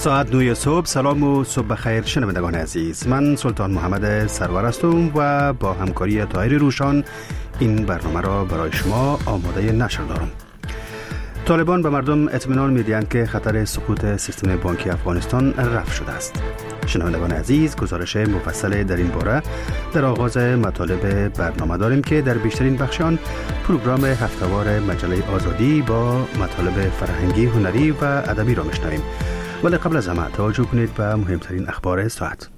ساعت 9 صبح. سلام و صبح بخیر شنوندگان عزیز. من سلطان محمد سرور هستم و با همکاری طاهر روشان این برنامه را برای شما آماده نشر دارم. طالبان به مردم اطمینان می‌دهند که خطر سقوط سیستم بانکی افغانستان رفع شده است. شنوندگان عزیز، گزارش مفصل در این باره در آغاز مطالب برنامه داریم که در بیشترین بخش آن پروگرام هفته‌وار مجله آزادی با مطالب فرهنگی، هنری و ادبی را میشنویم. ولی قبل از همه توجه کنید به مهمترین اخبار ساعت.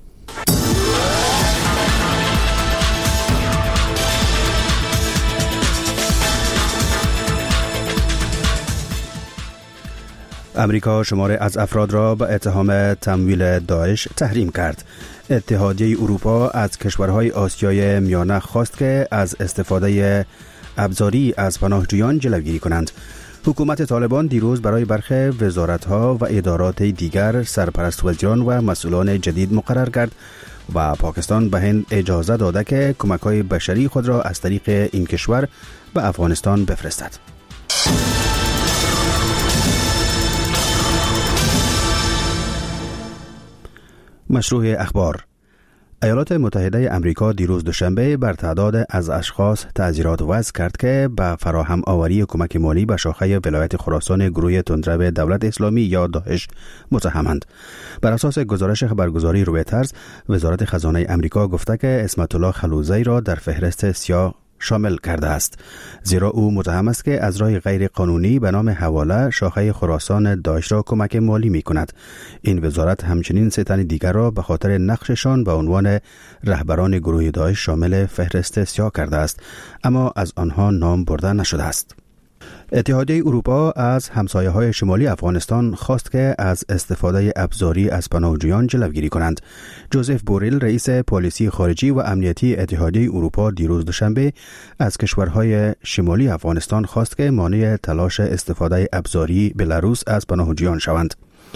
امریکا شماری از افراد را به اتهام تمویل داعش تحریم کرد. اتحادیه اروپا از کشورهای آسیای میانه خواست که از استفاده ابزاری از پناهجویان جلوگیری کنند. حکومت طالبان دیروز برای برخی وزارت‌ها و ادارات دیگر سرپرست وزیران و مسئولان جدید مقرر کرد و پاکستان به هند اجازه داده که کمک‌های بشری خود را از طریق این کشور به افغانستان بفرستد. مشروع اخبار. ایالات متحده امریکا دیروز دوشنبه بر تعداد از اشخاص تعزیرات وضع کرد که به فراهم آوری کمک مالی به شاخه ولایت خراسان گروه تندرو دولت اسلامی یا داعش متهمند. بر اساس گزارش خبرگزاری رویترز، وزارت خزانه امریکا گفته که عصمت الله خلوزی را در فهرست سیاه شامل کرده است، زیرا او متهم است که از راه غیر قانونی به نام حواله شاخه خراسان داعش را کمک مالی می کند. این وزارت همچنین 3 تن دیگر را به خاطر نقششان به عنوان رهبران گروه داعش شامل فهرست سیاه کرده است، اما از آنها نام برده نشده است. اتحادیه اروپا از همسایه‌های شمالی افغانستان خواست که از استفاده ابزاری از پناهجویان جلوگیری کنند. جوزف بوریل، رئیس پالیسی خارجی و امنیتی اتحادیه اروپا، دیروز دوشنبه از کشورهای شمالی افغانستان خواست که مانع تلاش استفاده ابزاری بلاروس از پناهجویان شوند.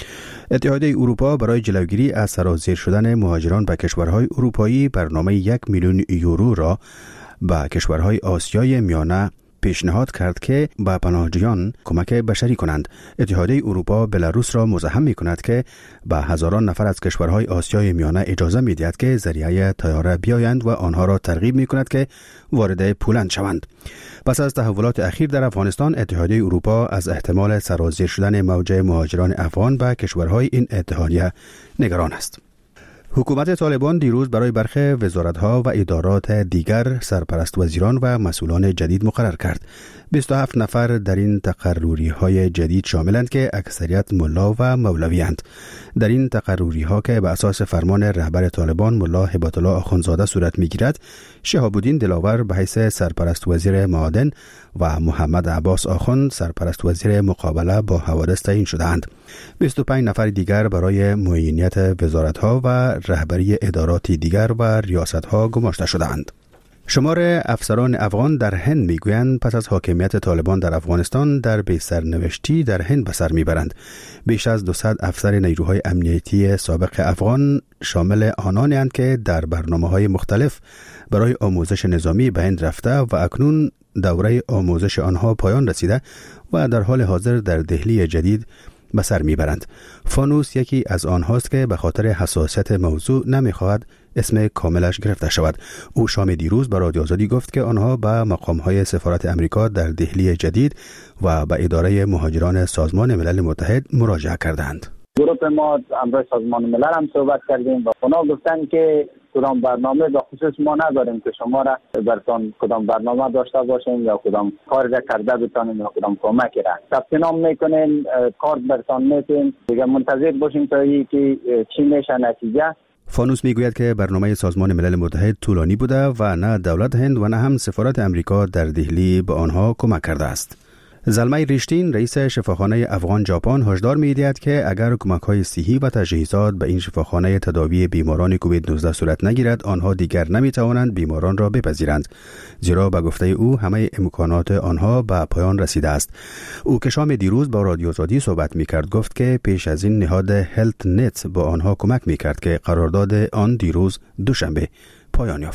اتحادیه اروپا برای جلوگیری از سرازیر شدن مهاجران به کشورهای اروپایی برنامه 1 میلیون یورو را به کشورهای آسیای میانه پیشنهاد کرد که به پناهجویان کمک بشری کنند. اتحادیه اروپا بلاروس را مزاحم می کند که به هزاران نفر از کشورهای آسیای میانه اجازه می دهد که ذریعه طیاره بیایند و آنها را ترغیب می کند که وارد پولند شوند. پس از تحولات اخیر در افغانستان، اتحادیه اروپا از احتمال سرازیر شدن موج مهاجران افغان به کشورهای این اتحادیه نگران است. حکومت طالبان دیروز برای برخی وزارت‌ها و ادارات دیگر سرپرست وزیران و مسئولان جدید مقرر کرد. 27 نفر در این تقرری‌های جدید شاملند که اکثریت ملا و مولوی‌اند. در این تقرری‌ها که به اساس فرمان رهبر طالبان ملا هبت الله آخوندزاده صورت می‌گیرد، شهاب الدین دلاور به حیث سرپرست وزیر معادن و محمد عباس آخوند سرپرست وزیر مقابله با حوادث تعیین شده‌اند. 25 نفر دیگر برای معینیت وزارت‌ها و رهبری ادارات دیگر و ریاست‌ها گماشته شده‌اند. شمار افسران افغان در هند میگویند پس از حاکمیت طالبان در افغانستان در بی‌سرنوشتی در هند به سر میبرند. بیش از 200 افسر نیروهای امنیتی سابق افغان شامل آنانند که در برنامه‌های مختلف برای آموزش نظامی به هند رفته و اکنون دوره آموزش آنها پایان رسیده و در حال حاضر در دهلی جدید به سر میبرند. فانوس یکی از آنهاست که به خاطر حساسیت موضوع نمیخواهد اسم کاملش گرفته شود. او شام دیروز به رادیو آزادی گفت که آنها به مقام‌های سفارت امریکا در دهلی جدید و به اداره مهاجران سازمان ملل متحد مراجعه کردند. گروه ما امروز سازمان ملل هم صحبت کردیم و اونا گفتن که کدام برنامه به خصوص ما نداریم که شما را برتان کدام برنامه داشته باشیم یا کدام کار را کرده بتانیم یا کدام کمکی را ثبت نام میکنیم، کارت برتان میتیم، دیگه منتظر باشیم تا اینکه چی میشه نتیجه. فانوس میگوید که برنامه سازمان ملل متحد طولانی بوده و نه دولت هند و نه هم سفارت امریکا در دهلی به آنها کمک کرده است. زلمه ریشتین، رئیس شفاخانه افغان ژاپن، هشدار می‌دهد که اگر کمک‌های صحی و تجهیزات به این شفاخانه تداوی بیماران کووید 19 صورت نگیرد، آنها دیگر نمی‌توانند بیماران را بپذیرند، زیرا به گفته او همه امکانات آنها به پایان رسیده است. او که شام دیروز با رادیو آزادی صحبت می‌کرد گفت که پیش از این نهاد هلت نت با آنها کمک می‌کرد که قرارداد آن دیروز دوشنبه پایان یافت.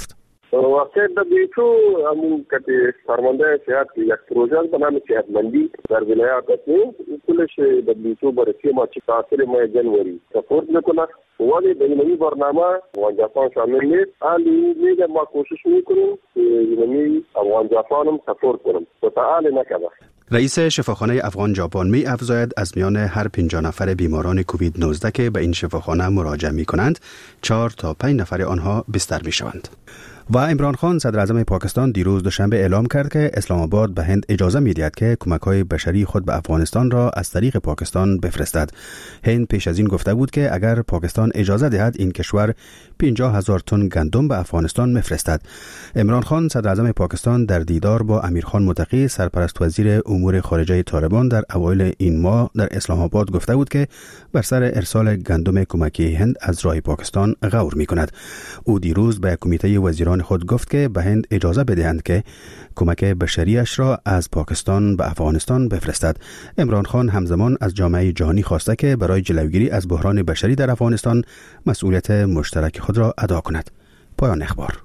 واقعیت د بیتو همون که فرمانده صحت یک پروژه به نام صحتمندی در ولایت است کلش د بیتو بررسی ما چې تاثیر ماه جنوری سپورت میکنه ولی به این برنامه افغان شامل نیست. حالی میگه ما کوشش میکنیم که این افغان هم سپورت کنیم و تعالی نکده. رئیس شفاخانه افغان ژاپن می افزاید از میان هر 50 نفر بیماران کووید 19 که به این شفاخانه مراجعه می کنند 4 تا 5 نفر آنها بستر می شوند. و عمران خان صدر اعظم پاکستان دیروز دوشنبه اعلام کرد که اسلام آباد به هند اجازه می دهد که کمک‌های بشری خود به افغانستان را از طریق پاکستان بفرستد. هند پیش از این گفته بود که اگر پاکستان اجازه دهد این کشور 50,000 تن گندم به افغانستان میفرستد. عمران خان صدر اعظم پاکستان در دیدار با امیرخان متقی سرپرست وزیر امور خارجه طالبان در اوایل این ماه در اسلام آباد گفته بود که بر سر ارسال گندم کمکی هند از راه پاکستان غور می‌کند. او دیروز به کمیته وزیران خود گفت که به هند اجازه بدهند که کمک بشریش را از پاکستان به افغانستان بفرستد. عمران خان همزمان از جامعه جهانی خواسته که برای جلوگیری از بحران بشری در افغانستان مسئولیت مشترک خود را ادا کند. پایان اخبار.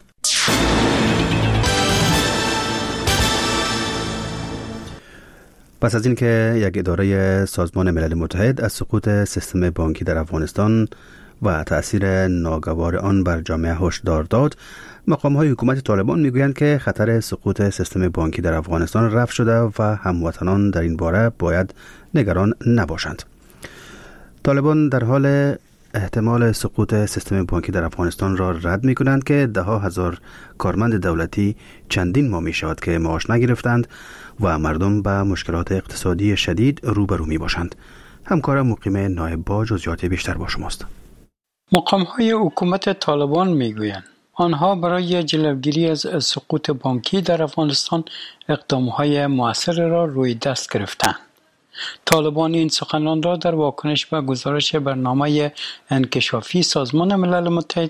پس از اینکه یک اداره سازمان ملل متحد از سقوط سیستم بانکی در افغانستان و تأثیر ناگوار آن بر جامعه هشدار داد، مقام‌های حکومت طالبان میگویند که خطر سقوط سیستم بانکی در افغانستان رفع شده و هموطنان در این باره باید نگران نباشند. طالبان در حال احتمال سقوط سیستم بانکی در افغانستان را رد می کنند که ده ها هزار کارمند دولتی چندین ماه می شود که معاش نگرفتند و مردم به مشکلات اقتصادی شدید روبرو می باشند. همکار مقیم نایب با جزئیات بیشتر با شماست. مقام‌های حکومت طالبان میگویند آنها برای جلوگیری از سقوط بانکی در افغانستان اقدام‌های مؤثر را روی دست گرفتند. طالبان این سخنان را در واکنش به گزارش برنامه انکشافی سازمان ملل متحد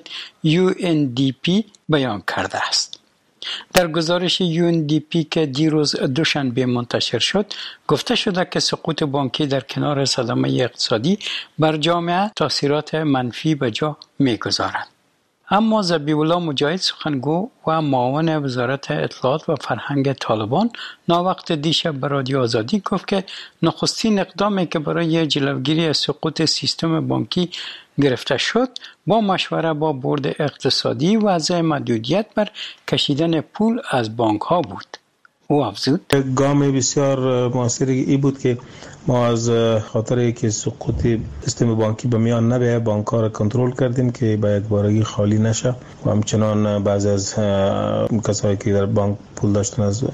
UNDP بیان کرده است. در گزارش UNDP که دیروز دوشنبه منتشر شد، گفته شده که سقوط بانکی در کنار صدمه اقتصادی بر جامعه تاثیرات منفی به جا می‌گذارد. اما ذبیح الله مجاهد سخنگو و معاون وزارت اطلاعات و فرهنگ طالبان ناوقت دیشب به رادیو آزادی گفت که نخستین اقدامی که برای جلوگیری از سقوط سیستم بانکی گرفته شد با مشوره با بورد اقتصادی وضع محدودیت بر کشیدن پول از بانک ها بود. او افزود گام بسیار موثری ای بود که ما از خاطر که سقوط سیستم بانکی به میان نبیه بانک ها را کنترل کردیم که باید بارگی خالی نشه و همچنان بعضی از کسایی که در بانک پول داشتن از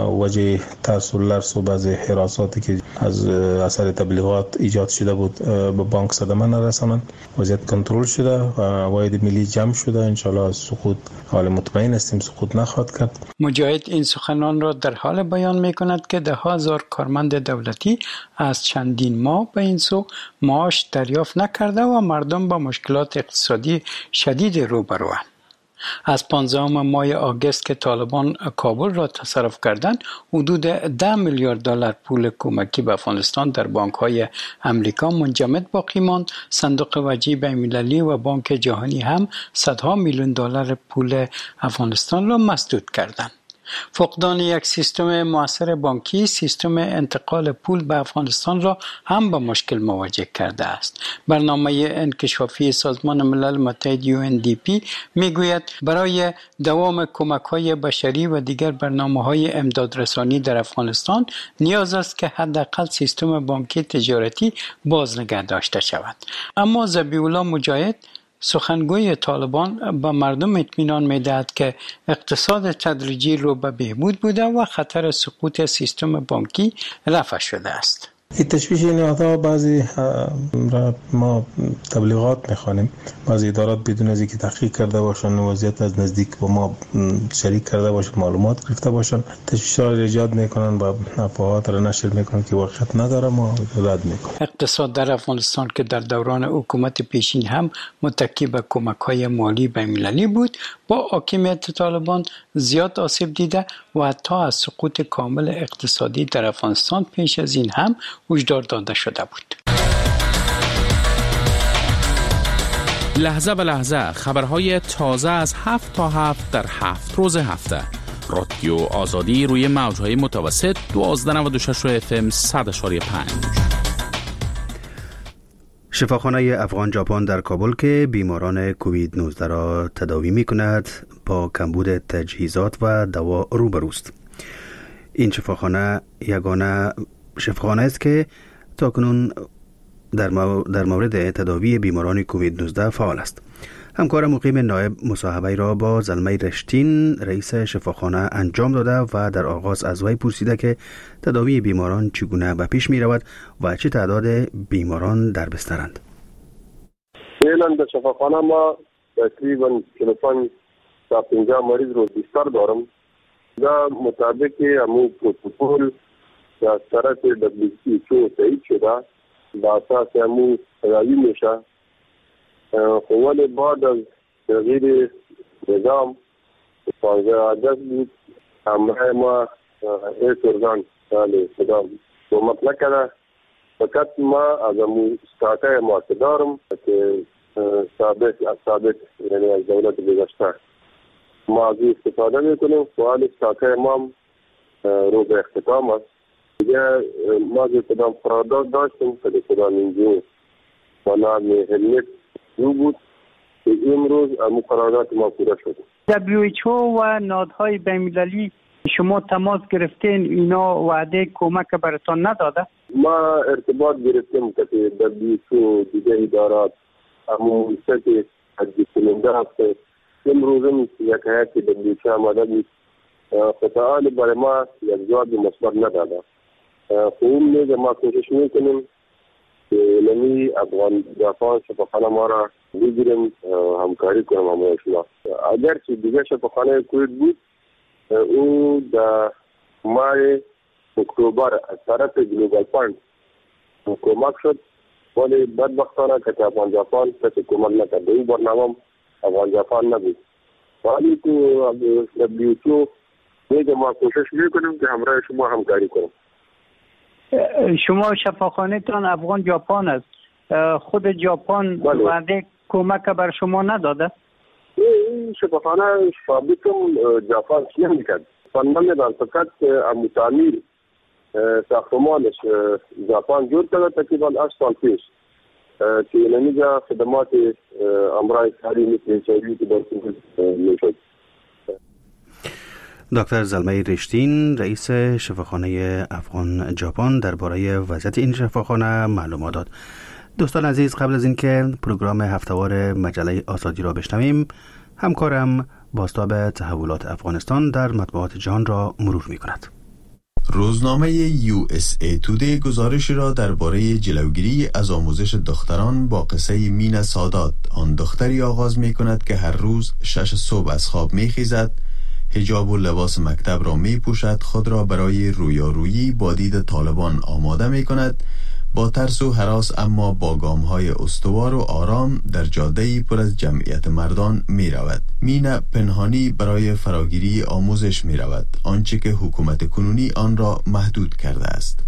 وجه ترس و لرس و بعضی حراساتی که از اثر تبلیغات ایجاد شده بود به بانک صدمه نرسانند. وضعیت کنترل شده و عواید ملی جمع شده. انشالله از سقوط حال مطمئن هستیم سقوط نخواهد کرد. مجاهد این سخنان را در حال بیان می کند که ده هزار کارمند دولتی از چندین ماه به این سو معاش دریافت نکرده و مردم با مشکلات اقتصادی شدید روبروند. از 15 ماه آگوست که طالبان کابل را تصرف کردند، حدود 10 میلیارد دلار پول کمکی به افغانستان در بانک‌های امریکا منجمد باقی ماند. صندوق وجه بین‌المللی و بانک جهانی هم صدها میلیون دلار پول افغانستان را مسدود کردند. فقدان یک سیستم مؤثر بانکی سیستم انتقال پول به افغانستان را هم به مشکل مواجه کرده است. برنامه انکشافی سازمان ملل متحد UNDP میگوید برای دوام کمک‌های بشری و دیگر برنامه‌های امدادرسانی در افغانستان نیاز است که حداقل سیستم بانکی تجارتی باز نگه داشته شود. اما ذبیح الله مجاهد سخنگوی طالبان به مردم اطمینان می‌دهد که اقتصاد تدریجی رو به بهبود بوده و خطر سقوط سیستم بانکی رفع شده است. این تشویش این ها بعضی ما تبلیغات میخوانیم، بعضی ادارات بدون از اینکه تحقیق کرده باشن وضعیت از نزدیک با ما شریک کرده باشن معلومات گرفته باشن تشویش را ایجاد میکنن و افواهات را نشر میکنن که واقعیت نداره ما رد میکنیم. اقتصاد در افغانستان که در دوران حکومت پیشین هم متکی به کمک‌های مالی بین‌المللی بود با حاکمیت طالبان زیاد آسیب دیده و حتی از سقوط کامل اقتصادی در افغانستان پیش از این هم هشدار داده شده بود. لحظه به لحظه خبرهای تازه از 7 تا 7 در 7 روز هفته. رادیو آزادی روی موجهای متوسط 1296 FM 100.5. شفاخانه افغان ژاپن در کابل که بیماران کووید 19 را تداوی می کند با کمبود تجهیزات و دوا روبروست. این شفاخانه یگانه شفاخانه است که تاکنون در مورد تداوی بیماران کووید 19 فعال است. همکار مقیم نایب مصاحبه را با زلمه رشتین رئیس شفاخانه انجام داده و در آغاز از وی پرسیده که تداوی بیماران چگونه به پیش می رود و چه تعداد بیماران در بسترند. فعلا در شفاخانه ما تقریبا 45 تا 50 مریض رو بستر دارم. دا مطابق همون پروتکل از طرف WHO تایید شده با اساس همون تداوی میشه. ولی بعد از تغییر نظام 15 آگست بود همراه ما ارگان صدام کومک نکرده. فقط ما از همون استاکه ما دارم که ثابت یعنی از دولت گذشته ما از استفاده میکنیم. فعال استاکه ما رو به اختتام است. دیگه ما که کدام فرادات داشتیم که کدام اینجور و نام هلمت بود که امروز مقررات ما پورا شد. WHO و نهادهای بین‌المللی شما تماس گرفتین اینا وعده کمک براتون نداده؟ ما ارتباط گرفتیم که WHO دیگه ادارات همون سطح تجدید کننده هست. امروز هم یک هیئت WHO آماده بود خطاال برای ما یک جواب مثبت نداده. خون نیز ما کوشش میکنیم که نمی افغان ژاپن شفاخانه ما را بگیریم همکاری کنیم همه شما. اگر چه دیگه شفاخانه کووید بود او در ماه اکتبر از طرف گلوبال فاند کمک شد ولی بدبختانه که افغان ژاپن کسی کمک نکرد. این برنامه افغان ژاپن نبود ولی تو WHO نیز ما کوشش میکنیم که همراه شما همکاری کنیم. شما شفاخانه تان افغان ژاپن است. خود ژاپن وعده کمک بر شما نداده؟ این شفاخانه فابریکم ژاپن چی میکرد؟ فندم ندان فقط تعمیر ساختمانش ژاپن جور کرده تقریبا 8 سال پیش که نمیجا خدمات امراض ساری مثل HIV تبرکلوز میشد. دکتر زلمه رشتین رئیس شفاخانه افغان ژاپن درباره وضعیت این شفاخانه معلومات داد. دوستان عزیز قبل از اینکه پروگرام هفتهوار مجله آزادی را بشنویم همکارم بازتاب تحولات افغانستان در مطبوعات جهان را مرور می کند. روزنامه USA Today گزارشی را درباره جلوگیری از آموزش دختران با قصه مینا سادات، آن دختری آغاز می کند که هر روز 6 صبح از خواب می خیزد، حجاب و لباس مکتب را می پوشد، خود را برای رویارویی با دید طالبان آماده می کند، با ترس و هراس اما با گام‌های استوار و آرام در جاده‌ای پر از جمعیت مردان می رود. مینا پنهانی برای فراگیری آموزش می رود، آنچه که حکومت کنونی آن را محدود کرده است.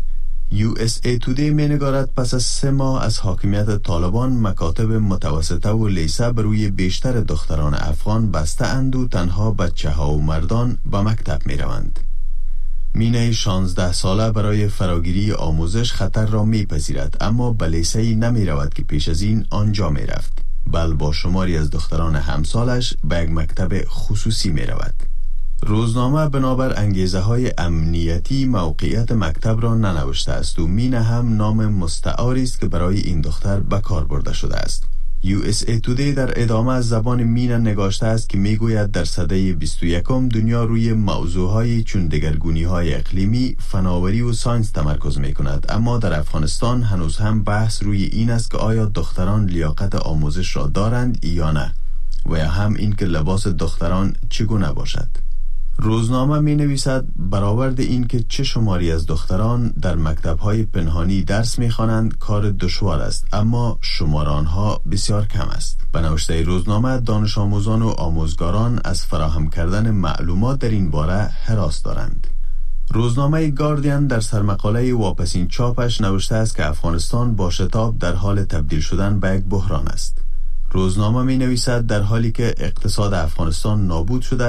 USA Today می نگارد پس از 3 ماه از حاکمیت طالبان مکاتب متوسطه و لیسه بر روی بیشتر دختران افغان بسته اند و تنها بچه‌ها و مردان به مکتب می روند. مینا 16 ساله برای فراگیری آموزش خطر را میپذیرد اما به لیسه‌ای نمی رود که پیش از این آنجا می رفت، بل با شماری از دختران همسالش به یک مکتب خصوصی می رود. روزنامه بنابر انگیزه های امنیتی موقعیت مکتب را ننوشته است و مینا هم نام مستعاری است که برای این دختر به کار برده شده است. USA Today در ادامه از زبان مینا نگاشته است که میگوید در سده 21 دنیا روی موضوعهای چون دگرگونی‌های اقلیمی، فناوری و ساینس تمرکز میکند، اما در افغانستان هنوز هم بحث روی این است که آیا دختران لیاقت آموزش را دارند یا نه و یا هم این که لباس دختران چگونه باشد. روزنامه می نویسد برآورد این که چه شماری از دختران در مکتب‌های پنهانی درس می‌خوانند کار دشوار است، اما شمار آنها بسیار کم است. به نوشته روزنامه دانش آموزان و آموزگاران از فراهم کردن معلومات در این باره هراس دارند. روزنامه گاردین در سرمقاله واپسین چاپش نوشته است که افغانستان با شتاب در حال تبدیل شدن به یک بحران است. روزنامه می نویسد در حالی که اقتصاد افغانستان نابود شده